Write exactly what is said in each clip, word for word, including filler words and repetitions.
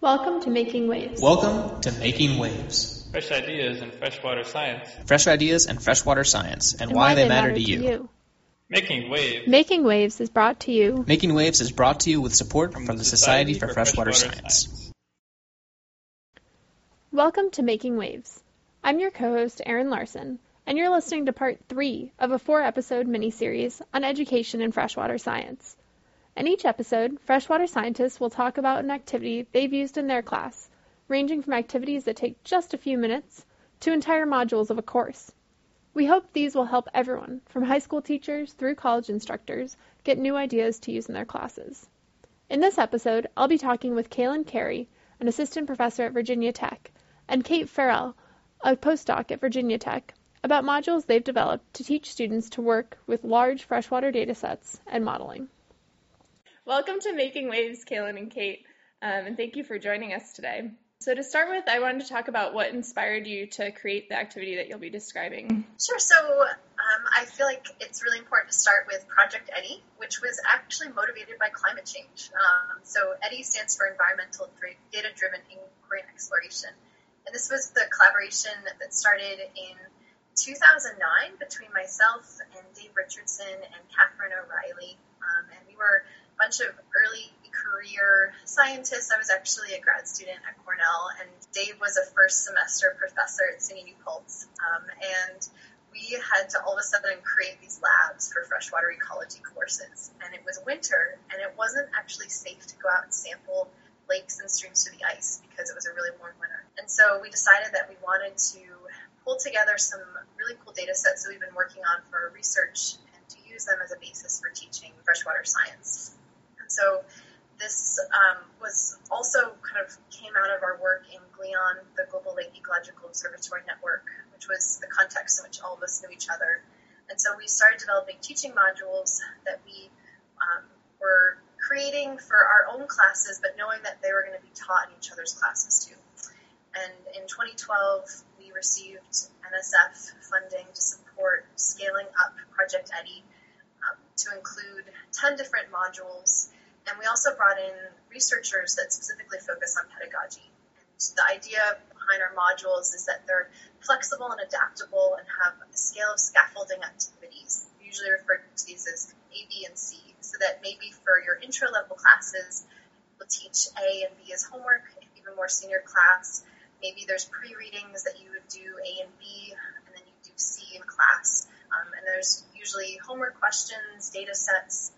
Welcome to Making Waves. Welcome to Making Waves. Fresh ideas in freshwater science. Fresh ideas in freshwater science and, And why, why they, they matter, matter to to you. you. Making Waves. Making Waves is brought to you. Making Waves is brought to you with support from, From the the Society, Society for, for Freshwater, Freshwater Science. Science. Welcome to Making Waves. I'm your co-host, Erin Larson, and you're listening to part three of a four-episode mini-series on education in freshwater science. In each episode, freshwater scientists will talk about an activity they've used in their class, ranging from activities that take just a few minutes to entire modules of a course. We hope these will help everyone, from high school teachers through college instructors, get new ideas to use in their classes. In this episode, I'll be talking with Kaylin Carey, an assistant professor at Virginia Tech, and Kate Farrell, a postdoc at Virginia Tech, about modules they've developed to teach students to work with large freshwater datasets and modeling. Welcome to Making Waves, Kaylin and Kate, um, and thank you for joining us today. So to start with, I wanted to talk about what inspired you to create the activity that you'll be describing. Sure. So um, I feel like it's really important to start with Project EDDI, which was actually motivated by climate change. Um, so EDDI stands for Environmental Data-Driven Inquiry and Exploration. And this was the collaboration that started in two thousand nine between myself and Dave Richardson and Catherine O'Reilly. Um, and we were a bunch of early career scientists. I was actually a grad student at Cornell, and Dave was a first semester professor at S U N Y Pulse. Um, and we had to all of a sudden create these labs for freshwater ecology courses. And it was winter, and it wasn't actually safe to go out and sample lakes and streams to the ice because it was a really warm winter. And so we decided that we wanted to pull together some really cool data sets that we've been working on for our research and to use them as a basis for teaching freshwater science. And so this um, was also kind of came out of our work in GLEON, the Global Lake Ecological Observatory Network, which was the context in which all of us knew each other. And so we started developing teaching modules that we um, were creating for our own classes, but knowing that they were going to be taught in each other's classes too. And in twenty twelve, we received N S F funding to support scaling up Project EDDI um, to include ten different modules. And we also brought in researchers that specifically focus on pedagogy. And the idea behind our modules is that they're flexible and adaptable and have a scale of scaffolding activities. We usually refer to these as A, B, and C, so that maybe for your intro-level classes, we'll teach A and B as homework. If you have a more senior class, maybe there's pre-readings that you would do A and B, and then you do C in class. Um, and there's usually homework questions, data sets,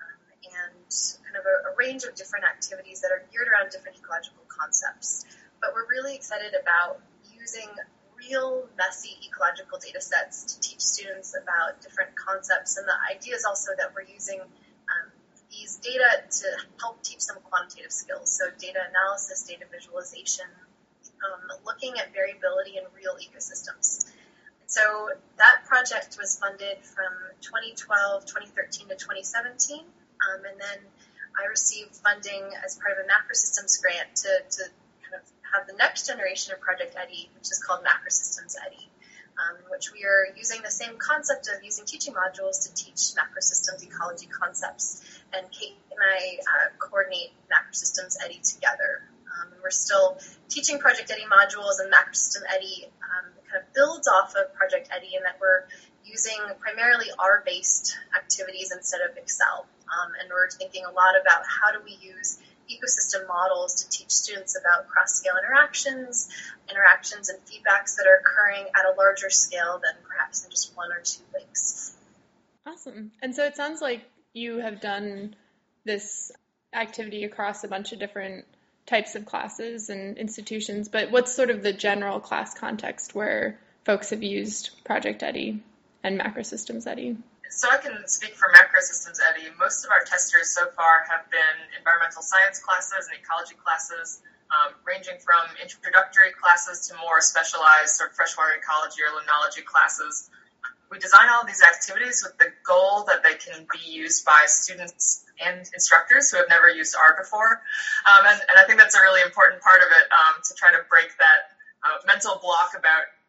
and kind of a, a range of different activities that are geared around different ecological concepts. But we're really excited about using real messy ecological data sets to teach students about different concepts. And the idea is also that we're using um, these data to help teach them quantitative skills. So data analysis, data visualization, um, looking at variability in real ecosystems. So that project was funded from twenty twelve, twenty thirteen to twenty seventeen. Um, and then I received funding as part of a Macrosystems grant to, to kind of have the next generation of Project EDDI, which is called Macrosystems EDDI, um, in which we are using the same concept of using teaching modules to teach macrosystems ecology concepts. And Kate and I uh, coordinate Macrosystems EDDI together. Um, and we're still teaching Project EDDI modules, and Macrosystem EDDI um, kind of builds off of Project EDDI in that we're using primarily R-based activities instead of Excel. Um, and we're thinking a lot about how do we use ecosystem models to teach students about cross-scale interactions, interactions and feedbacks that are occurring at a larger scale than perhaps in just one or two lakes. Awesome. And so it sounds like you have done this activity across a bunch of different types of classes and institutions, but what's sort of the general class context where folks have used Project EDDI and Macrosystems EDDI? So I can speak for Macrosystems EDDI. Most of our testers so far have been environmental science classes and ecology classes, um, ranging from introductory classes to more specialized sort of freshwater ecology or limnology classes. We design all of these activities with the goal that they can be used by students and instructors who have never used R before. Um, and, and I think that's a really important part of it, um, to try to break that uh, mental block about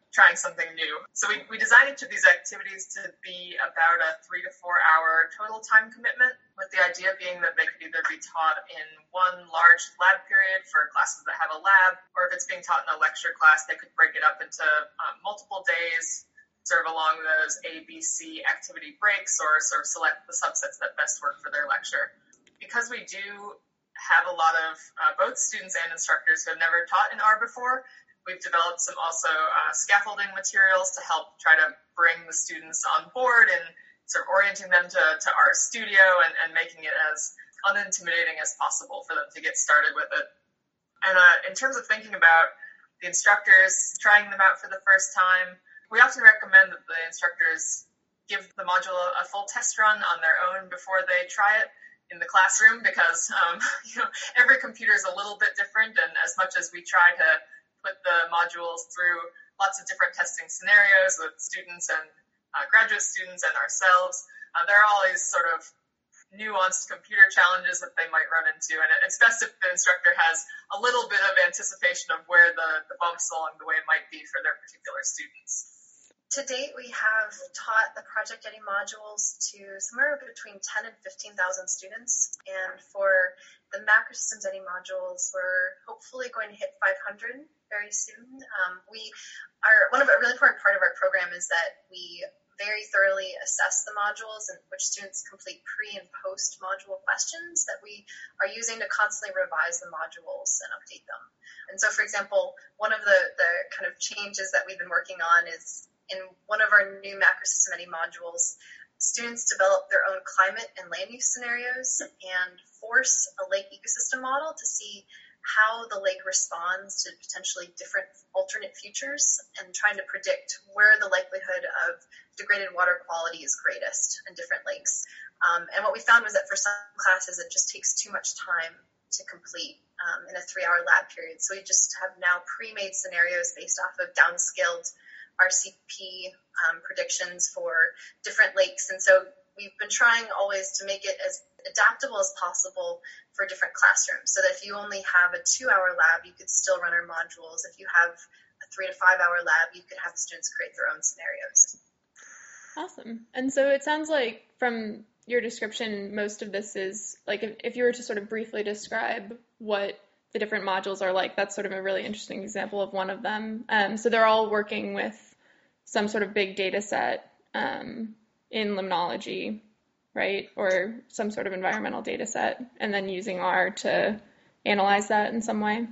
trying something new. So we, we designed each of these activities to be about a three to four hour total time commitment, with the idea being that they could either be taught in one large lab period for classes that have a lab, or if it's being taught in a lecture class, they could break it up into um, multiple days, sort of along those A, B, C activity breaks, or sort of select the subsets that best work for their lecture. Because we do have a lot of uh, both students and instructors who have never taught in R before, we've developed some also uh, scaffolding materials to help try to bring the students on board and sort of orienting them to, to our studio and, and making it as unintimidating as possible for them to get started with it. And uh, in terms of thinking about the instructors trying them out for the first time, we often recommend that the instructors give the module a, a full test run on their own before they try it in the classroom, because um, you know, every computer is a little bit different, and as much as we try to put the modules through lots of different testing scenarios with students and uh, graduate students and ourselves, uh, there are always sort of nuanced computer challenges that they might run into, and it's best if the instructor has a little bit of anticipation of where the, the bumps along the way might be for their particular students. To date, we have taught the Project Eddie modules to somewhere between ten and fifteen thousand students. And for the Macrosystems Eddie modules, we're hopefully going to hit five hundred very soon. Um, we are, one of a really important part of our program is that we very thoroughly assess the modules in which students complete pre and post module questions that we are using to constantly revise the modules and update them. And so, for example, one of the, the kind of changes that we've been working on is in one of our new Macrosystem Eddie modules, students develop their own climate and land use scenarios and force a lake ecosystem model to see how the lake responds to potentially different alternate futures, and trying to predict where the likelihood of degraded water quality is greatest in different lakes. Um, and what we found was that for some classes, it just takes too much time to complete um, in a three-hour lab period. So we just have now pre-made scenarios based off of downscaled R C P um, predictions for different lakes. And so we've been trying always to make it as adaptable as possible for different classrooms, so that if you only have a two-hour lab, you could still run our modules. If you have a three to five-hour lab, you could have the students create their own scenarios. Awesome. And so it sounds like from your description, most of this is, like, if, if you were to sort of briefly describe what the different modules are like, that's sort of a really interesting example of one of them. Um, so they're all working with some sort of big data set um, in limnology, right? Or some sort of environmental data set, and then using R to analyze that in some way.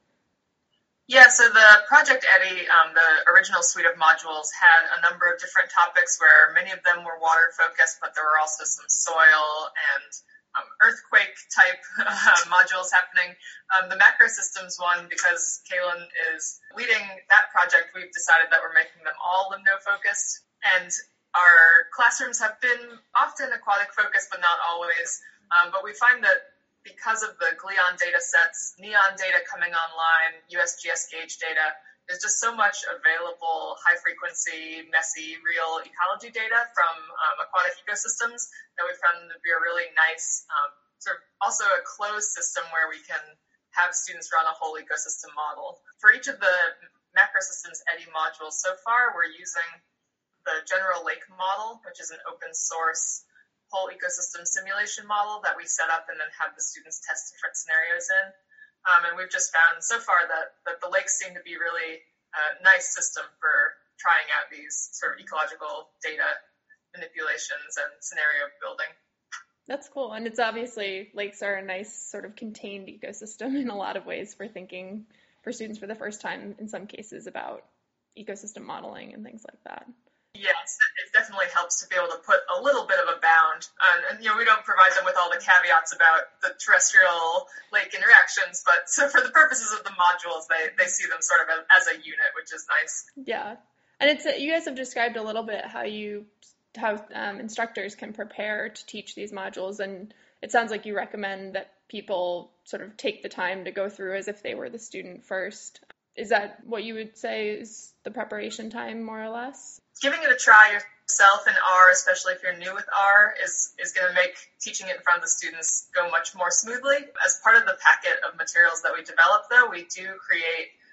Yeah, so the Project Eddie, um, the original suite of modules, had a number of different topics where many of them were water focused, but there were also some soil and um, earthquake type uh, modules happening. Um, the Macrosystems one, because Kaylin is leading that project, we've decided that we're making them all limno focused. And our classrooms have been often aquatic focused, but not always. Um, but we find that because of the GLEON data sets, NEON data coming online, U S G S gauge data, there's just so much available high frequency, messy, real ecology data from um, aquatic ecosystems that we found to be a really nice, um, sort of also a closed system where we can have students run a whole ecosystem model. For each of the Macrosystems Eddie modules so far, we're using the General Lake model, which is an open source whole ecosystem simulation model that we set up and then have the students test different scenarios in. Um, and we've just found so far that, that the lakes seem to be really a nice system for trying out these sort of ecological data manipulations and scenario building. That's cool. And it's obviously, lakes are a nice sort of contained ecosystem in a lot of ways for thinking for students for the first time, in some cases, about ecosystem modeling and things like that. Yes, it definitely helps to be able to put a little bit of a bound. And, and, you know, we don't provide them with all the caveats about the terrestrial lake interactions, but so for the purposes of the modules, they, they see them sort of as a unit, which is nice. Yeah. And it's you guys have described a little bit how you how um, instructors can prepare to teach these modules, and it sounds like you recommend that people sort of take the time to go through as if they were the student first. Is that what you would say is the preparation time, more or less? Giving it a try yourself in R, especially if you're new with R, is, is going to make teaching it in front of the students go much more smoothly. As part of the packet of materials that we develop, though, we do create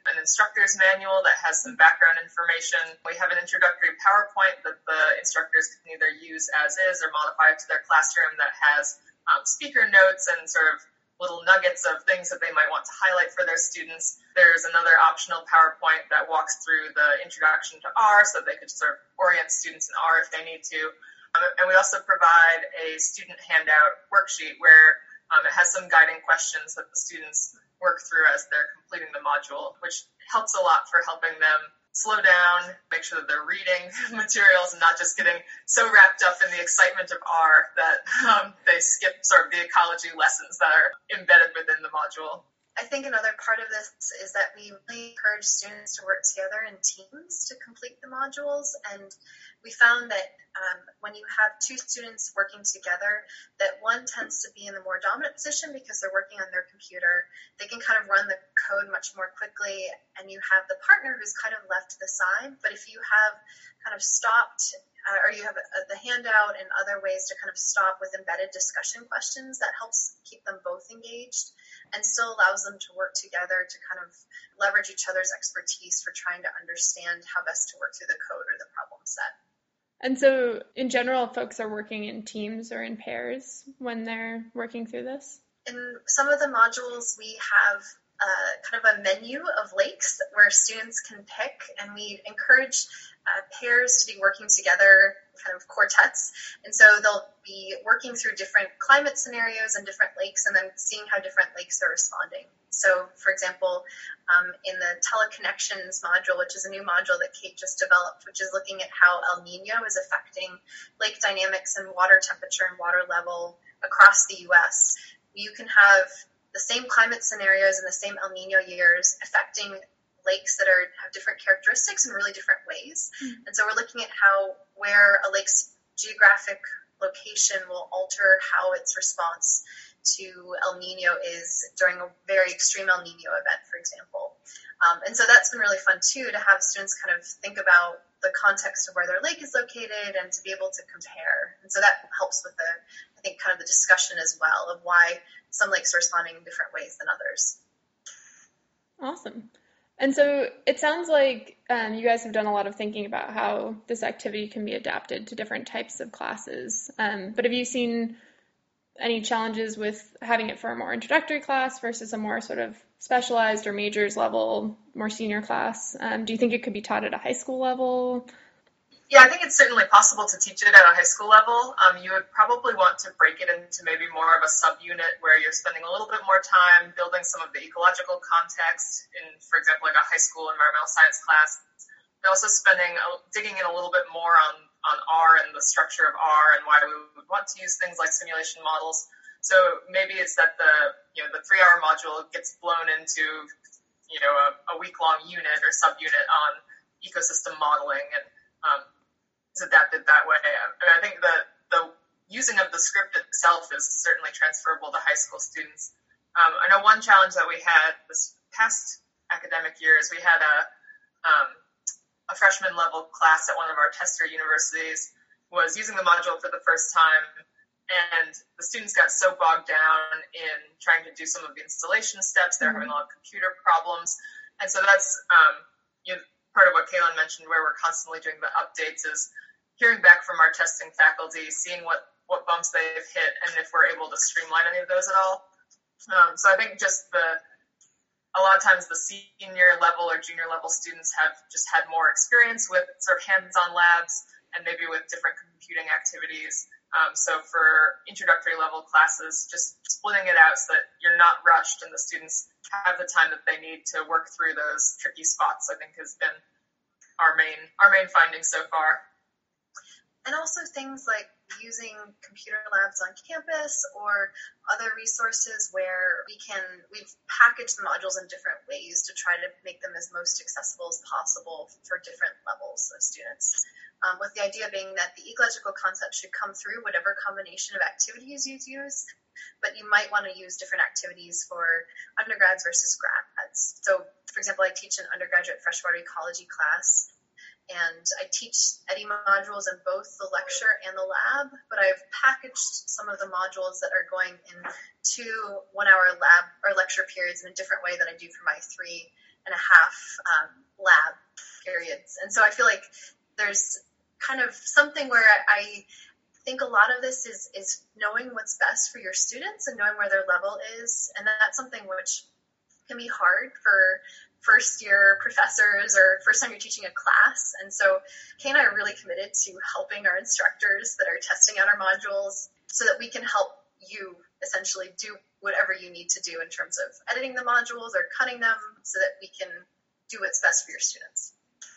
an instructor's manual that has some background information. We have an introductory PowerPoint that the instructors can either use as is or modify it to their classroom that has um, speaker notes and sort of little nuggets of things that they might want to highlight for their students. There's another optional PowerPoint that walks through the introduction to R so that they could sort of orient students in R if they need to. Um, and we also provide a student handout worksheet where um, it has some guiding questions that the students work through as they're completing the module, which helps a lot for helping them slow down, make sure that they're reading materials and not just getting so wrapped up in the excitement of R that um, they skip sort of the ecology lessons that are embedded within the module. I think another part of this is that we really encourage students to work together in teams to complete the modules, and we found that um, when you have two students working together, that one tends to be in the more dominant position because they're working on their computer. They can kind of run the code much more quickly, and you have the partner who's kind of left to the side. But if you have kind of stopped, uh, or you have a, the handout and other ways to kind of stop with embedded discussion questions, that helps keep them both engaged and still allows them to work together to kind of leverage each other's expertise for trying to understand how best to work through the code or the problem set. And so, in general, folks are working in teams or in pairs when they're working through this? In some of the modules, we have uh, kind of a menu of lakes where students can pick, and we encourage uh, pairs to be working together, kind of quartets. And so they'll be working through different climate scenarios and different lakes, and then seeing how different lakes are responding. So, for example, um, in the teleconnections module, which is a new module that Kate just developed, which is looking at how El Nino is affecting lake dynamics and water temperature and water level across the U S, you can have the same climate scenarios in the same El Nino years affecting lakes that are have different characteristics in really different ways. Mm-hmm. And so we're looking at how where a lake's geographic location will alter how its response to El Nino is during a very extreme El Nino event, for example. Um, and so that's been really fun, too, to have students kind of think about the context of where their lake is located and to be able to compare. And so that helps with the, I think, kind of the discussion as well of why some lakes are responding in different ways than others. Awesome. And so it sounds like um, you guys have done a lot of thinking about how this activity can be adapted to different types of classes. Um, but have you seen any challenges with having it for a more introductory class versus a more sort of specialized or majors level, more senior class? Um, do you think it could be taught at a high school level? Yeah, I think it's certainly possible to teach it at a high school level. Um, you would probably want to break it into maybe more of a subunit where you're spending a little bit more time building some of the ecological context in, for example, like a high school environmental science class. But also spending, digging in a little bit more on, on R and the structure of R and why we would want to use things like simulation models. So maybe it's that the, you know, the three-hour module gets blown into, you know, a, a week-long unit or subunit on ecosystem modeling and um, is adapted that way. And I think that the using of the script itself is certainly transferable to high school students. Um, I know one challenge that we had this past academic year is we had a um, a freshman level class at one of our tester universities was using the module for the first time, and the students got so bogged down in trying to do some of the installation steps. They're mm-hmm. having a lot of computer problems. And so that's um, you know, part of what Kaylin mentioned, where we're constantly doing the updates, is hearing back from our testing faculty, seeing what, what bumps they've hit, and if we're able to streamline any of those at all. Um, so I think just the a lot of times the senior level or junior level students have just had more experience with sort of hands-on labs and maybe with different computing activities. Um, so for introductory level classes, just splitting it out so that you're not rushed and the students have the time that they need to work through those tricky spots, I think has been our main our main findings so far. And also things like using computer labs on campus or other resources where we can, we've packaged the modules in different ways to try to make them as most accessible as possible for different levels of students. Um, with the idea being that the ecological concept should come through whatever combination of activities you use, but you might want to use different activities for undergrads versus grads. So, for example, I teach an undergraduate freshwater ecology class, and I teach Eddy modules in both the lecture and the lab, but I've packaged some of the modules that are going into one-hour lab or lecture periods in a different way than I do for my three and a half um, lab periods. And so I feel like there's kind of something where I think a lot of this is, is knowing what's best for your students and knowing where their level is, and that's something which can be hard for first year professors or first time you're teaching a class. And so Kay and I are really committed to helping our instructors that are testing out our modules so that we can help you essentially do whatever you need to do in terms of editing the modules or cutting them so that we can do what's best for your students.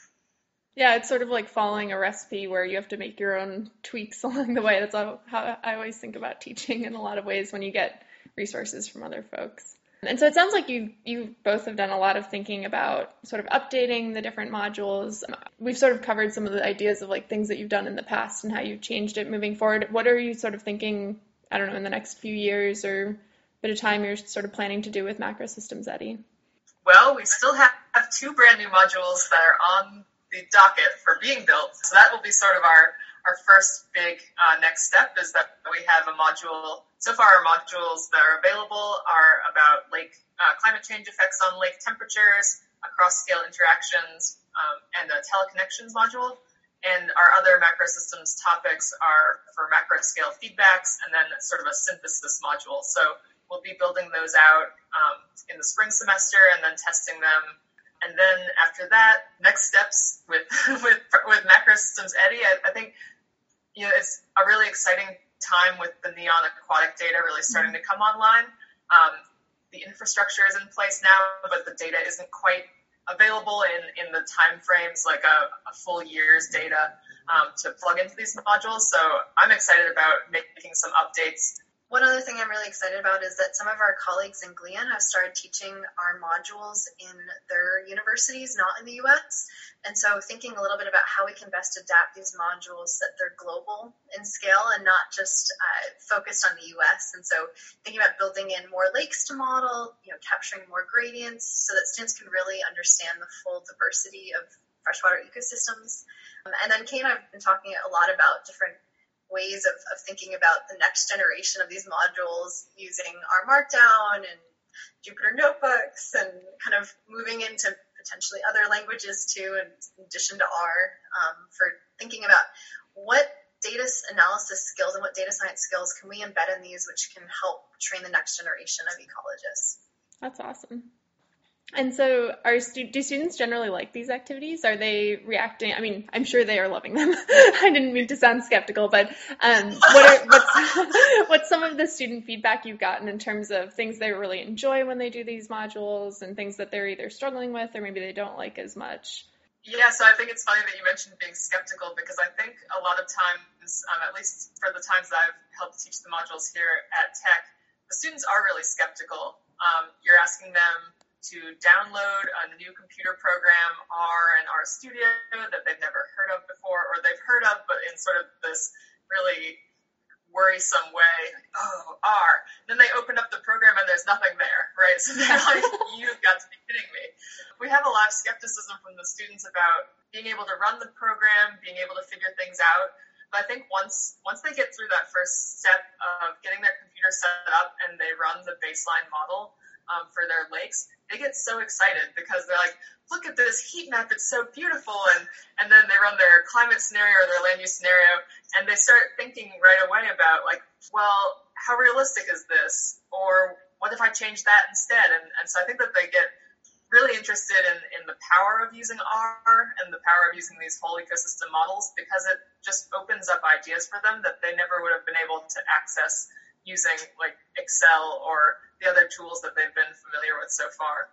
Yeah, it's sort of like following a recipe where you have to make your own tweaks along the way. That's how I always think about teaching in a lot of ways when you get resources from other folks. And so it sounds like you you both have done a lot of thinking about sort of updating the different modules. We've sort of covered some of the ideas of like things that you've done in the past and how you've changed it moving forward. What are you sort of thinking, I don't know, in the next few years or a bit of time you're sort of planning to do with Macro Systems Eddy? Well, we still have, have two brand new modules that are on the docket for being built. So that will be sort of our, our first big uh, next step is that we have a module. So far, our modules that are available are about lake uh, climate change effects on lake temperatures, cross-scale interactions, um, and a teleconnections module. And our other macro systems topics are for macro scale feedbacks and then sort of a synthesis module. So we'll be building those out um, in the spring semester and then testing them. And then after that, next steps with with, with Macro Systems Eddy, I, I think you know it's a really exciting time with the NEON aquatic data really starting to come online. Um, the infrastructure is in place now, but the data isn't quite available in, in the time frames like a, a full year's data um, to plug into these modules. So I'm excited about making some updates. One other thing I'm really excited about is that some of our colleagues in Gleon have started teaching our modules in their universities, not in the U S. And so thinking a little bit about how we can best adapt these modules so that they're global in scale and not just uh, focused on the U S. And so thinking about building in more lakes to model, you know, capturing more gradients so that students can really understand the full diversity of freshwater ecosystems. Um, and then Kay and I have been talking a lot about different ways of, of thinking about the next generation of these modules using R Markdown and Jupyter Notebooks and kind of moving into potentially other languages too, in addition to R, um, for thinking about what data analysis skills and what data science skills can we embed in these which can help train the next generation of ecologists. That's awesome. And so are stu- do students generally like these activities? Are they reacting? I mean, I'm sure they are loving them. I didn't mean to sound skeptical, but um, what are, what's, what's some of the student feedback you've gotten in terms of things they really enjoy when they do these modules and things that they're either struggling with or maybe they don't like as much? Yeah, so I think it's funny that you mentioned being skeptical because I think a lot of times, um, at least for the times that I've helped teach the modules here at Tech, the students are really skeptical. Um, you're asking them to download a new computer program, R and R Studio, that they've never heard of before, or they've heard of, but in sort of this really worrisome way, like, oh, R. Then they open up the program and there's nothing there, right? So they're like, you've got to be kidding me. We have a lot of skepticism from the students about being able to run the program, being able to figure things out. But I think once once they get through that first step of getting their computer set up and they run the baseline model um, for their lakes, they get so excited because they're like, look at this heat map, it's so beautiful. And, and then they run their climate scenario or their land use scenario, and they start thinking right away about like, well, how realistic is this? Or what if I change that instead? And, and so I think that they get really interested in, in the power of using R and the power of using these whole ecosystem models because it just opens up ideas for them that they never would have been able to access using like Excel or the other tools that they've been familiar with so far.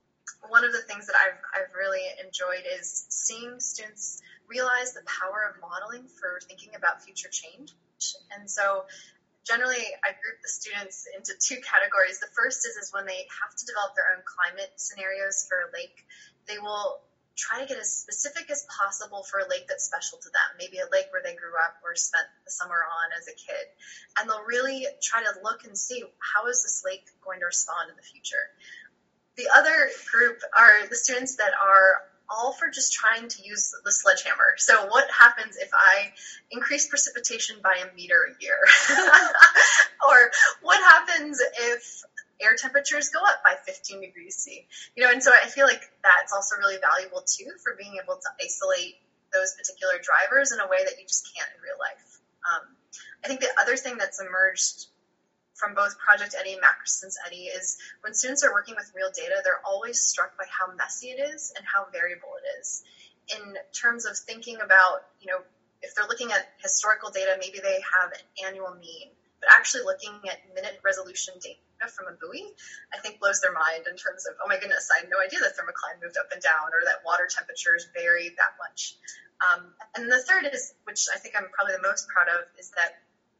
One of the things that I've, I've really enjoyed is seeing students realize the power of modeling for thinking about future change. And so generally I group the students into two categories. The first is, is when they have to develop their own climate scenarios for a lake, they will try to get as specific as possible for a lake that's special to them, maybe a lake where they grew up or spent the summer on as a kid. And they'll really try to look and see, how is this lake going to respond in the future? The other group are the students that are all for just trying to use the sledgehammer. So what happens if I increase precipitation by a meter a year? Or what happens if air temperatures go up by fifteen degrees C? You know, and so I feel like that's also really valuable too for being able to isolate those particular drivers in a way that you just can't in real life. Um, I think the other thing that's emerged from both Project Eddy and Macrosystems Eddy is when students are working with real data, they're always struck by how messy it is and how variable it is. In terms of thinking about, you know, if they're looking at historical data, maybe they have an annual mean, but actually looking at minute resolution data from a buoy, I think blows their mind in terms of, oh my goodness, I had no idea that thermocline moved up and down or that water temperatures vary that much. Um, and the third is, which I think I'm probably the most proud of, is that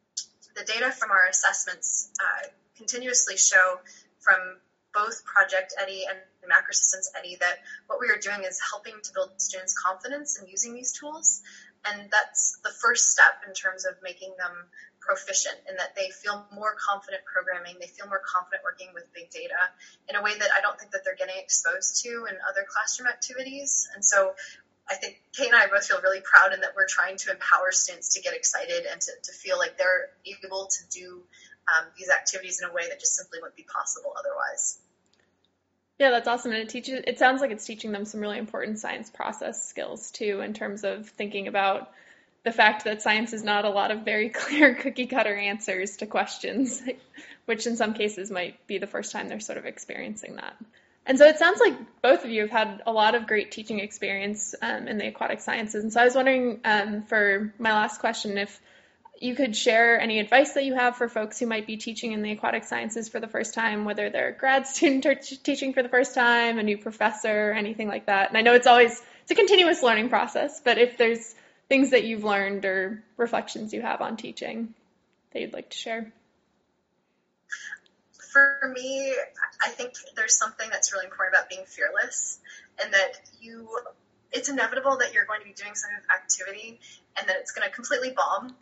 the data from our assessments uh, continuously show from both Project Eddy and Macrosystems Eddy that what we are doing is helping to build students' confidence in using these tools. And that's the first step in terms of making them proficient, in that they feel more confident programming, they feel more confident working with big data in a way that I don't think that they're getting exposed to in other classroom activities. And so I think Kate and I both feel really proud in that we're trying to empower students to get excited and to, to feel like they're able to do um, these activities in a way that just simply wouldn't be possible otherwise. Yeah, that's awesome. And it teaches, it sounds like it's teaching them some really important science process skills too, in terms of thinking about the fact that science is not a lot of very clear cookie cutter answers to questions, which in some cases might be the first time they're sort of experiencing that. And so it sounds like both of you have had a lot of great teaching experience um, in the aquatic sciences. And so I was wondering um, for my last question, if you could share any advice that you have for folks who might be teaching in the aquatic sciences for the first time, whether they're a grad student or t- teaching for the first time, a new professor, anything like that. And I know it's always, it's a continuous learning process, but if there's things that you've learned or reflections you have on teaching that you'd like to share. For me, I think there's something that's really important about being fearless, and that you, it's inevitable that you're going to be doing some activity and that it's going to completely bomb,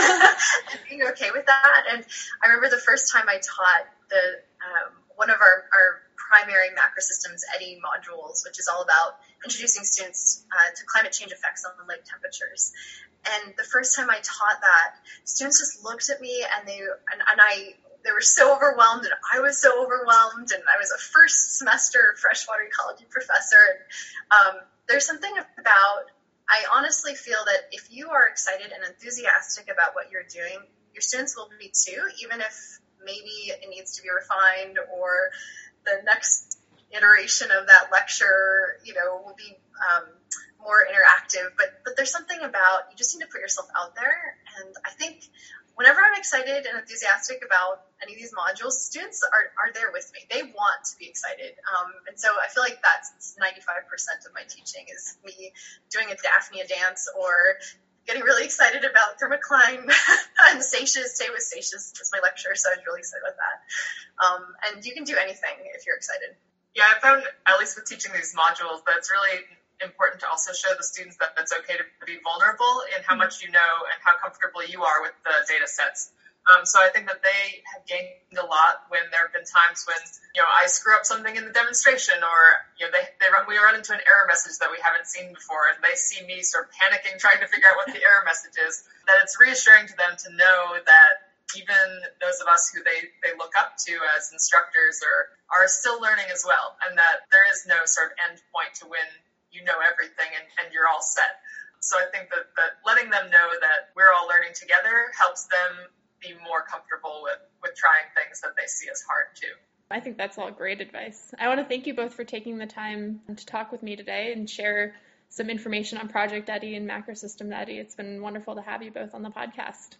and being okay with that. And I remember the first time I taught the um, one of our, our primary Macrosystems Eddy modules, which is all about introducing students uh, to climate change effects on lake temperatures. And the first time I taught that, students just looked at me and they and, and I. They were so overwhelmed, and I was so overwhelmed, and I was a first semester freshwater ecology professor. And, um, there's something about, I honestly feel that if you are excited and enthusiastic about what you're doing, your students will be too, even if maybe it needs to be refined or the next iteration of that lecture, you know, will be um, more interactive. But, but there's something about, you just need to put yourself out there. And I think whenever I'm excited and enthusiastic about any of these modules, students are, are there with me. They want to be excited. Um, and so I feel like that's ninety-five percent of my teaching is me doing a Daphnia dance or getting really excited about thermocline and Seychelles, stay with Seychelles. It's my lecture, so I was really excited about that. Um, and you can do anything if you're excited. Yeah, I found, at least with teaching these modules, that it's really important to also show the students that it's okay to be vulnerable in how much you know and how comfortable you are with the data sets. Um, so I think that they have gained a lot when there have been times when, you know, I screw up something in the demonstration, or, you know, they, they run, we run into an error message that we haven't seen before, and they see me sort of panicking, trying to figure out what the error message is, that it's reassuring to them to know that even those of us who they, they look up to as instructors are, are still learning as well, and that there is no sort of end point to when you know everything and, and you're all set. So I think that, that letting them know that we're all learning together helps them be more comfortable with, with trying things that they see as hard too. I think that's all great advice. I want to thank you both for taking the time to talk with me today and share some information on Project Eddy and Macrosystems Eddy. It's been wonderful to have you both on the podcast.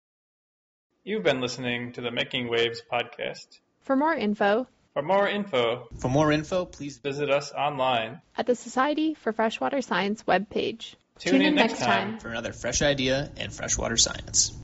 You've been listening to the Making Waves podcast. For more info, For more info, For more info, please visit us online. at the Society for Freshwater Science webpage. Tune in next time. for another fresh idea in freshwater science.